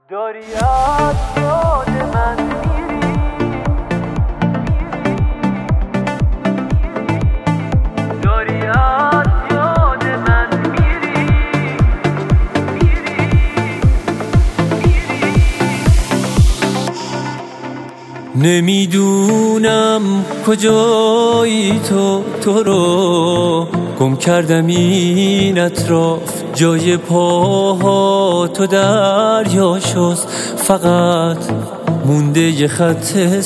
داری از یاد من میری، داری از یاد من میری. نمیدونم کجایی تو رو گم کردم این اطراف، جای پاها تو دریا شست، فقط مونده یه خط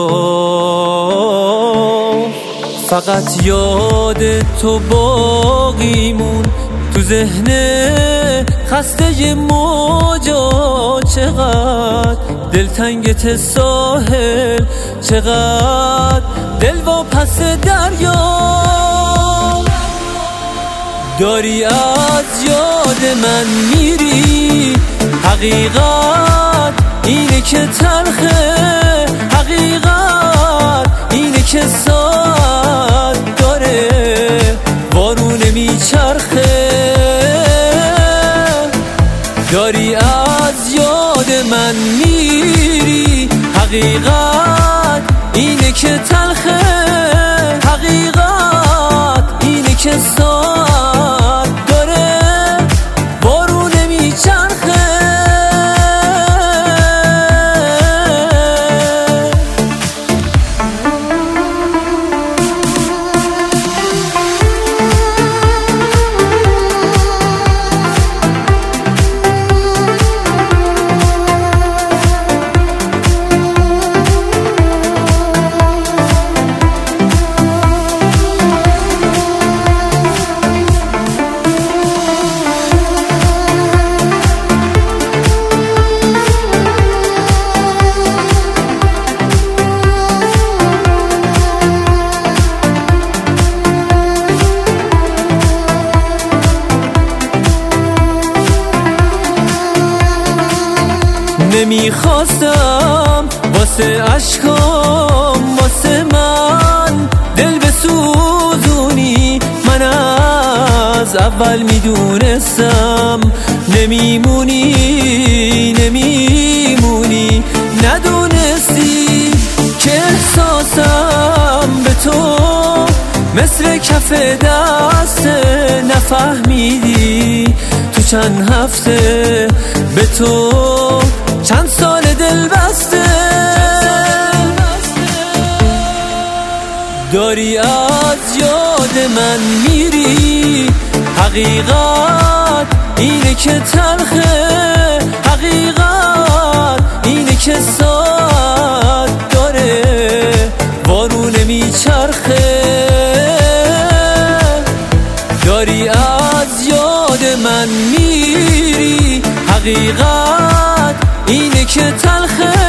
صاف. فقط یاد تو باقی مون تو ذهن خسته موجا، چقدر دلتنگت ساحل، چقدر دل واپس دریا. داری از یاد من میری، حقیقت اینه که تلخه، حقیقت اینه که ساعت داره بارونه میچرخه. داری از یاد من میری، حقیقت اینه که تلخه، حقیقت اینه که ساعت داره بارونه میچرخه. نمیخواستم واسه عشقام، واسه من دل بسوزونی، من از اول میدونستم نمیمونی، ندونستی که احساسم به تو مثل کف دسته، نفهمیدی تو چند هفته به تو چند سال دل بسته. داری از یاد من میری، حقیقت اینه که تلخه، حقیقت اینه که ساعت داره بارونه میچرخه. داری از یاد من میری، حقیقت اینه که تلخه،